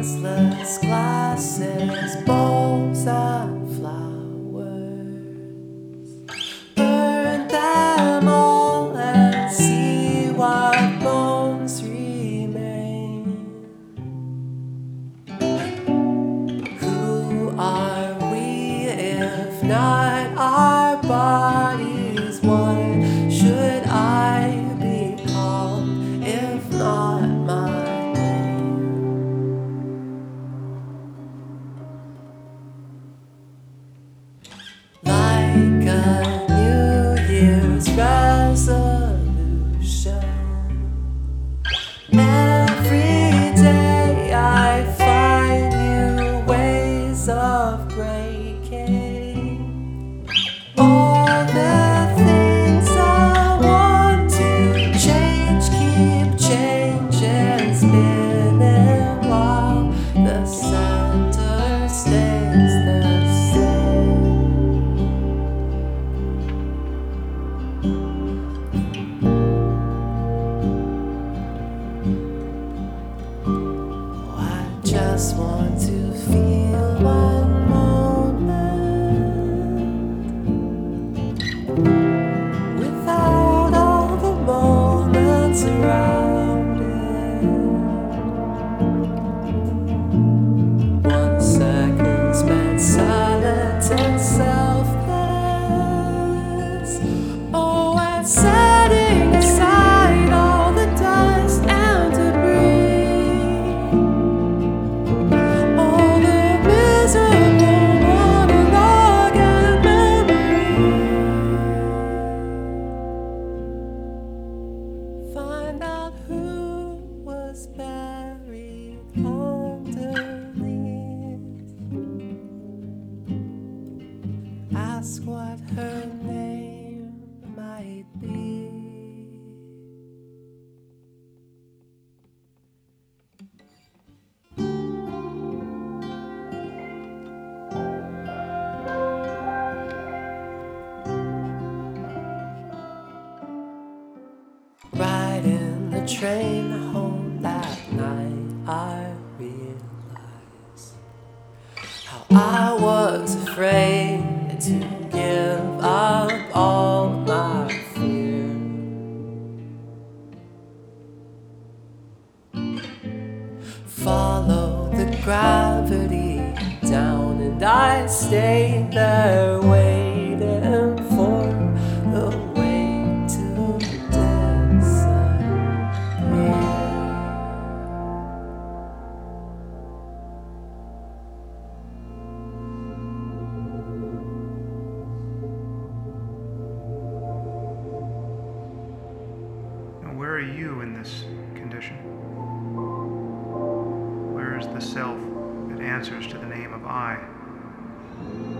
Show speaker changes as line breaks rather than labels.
useless glasses, bowls and flowers. Burn them all and see what bones remain. Who are we if not our bodies? What should I be called if not my name? Like a New Year's resolution, every day I find new ways of breaking all the things I want to change. Keep changing, spinning while the center stays the same. I just want to feel one moment without all the moments around it. 1 second spent silent and selfless. Oh, and setting aside all the dust and debris, all the miserable monologue and memory. Find out who was buried underneath. Ask what her name might be. Riding the train home that night, I realized how I was afraid to give up all my fear. Follow the gravity down, and I stayed there waiting for the weight to disappear.
Now, where are you in this condition? Where is the self that answers to the name of I?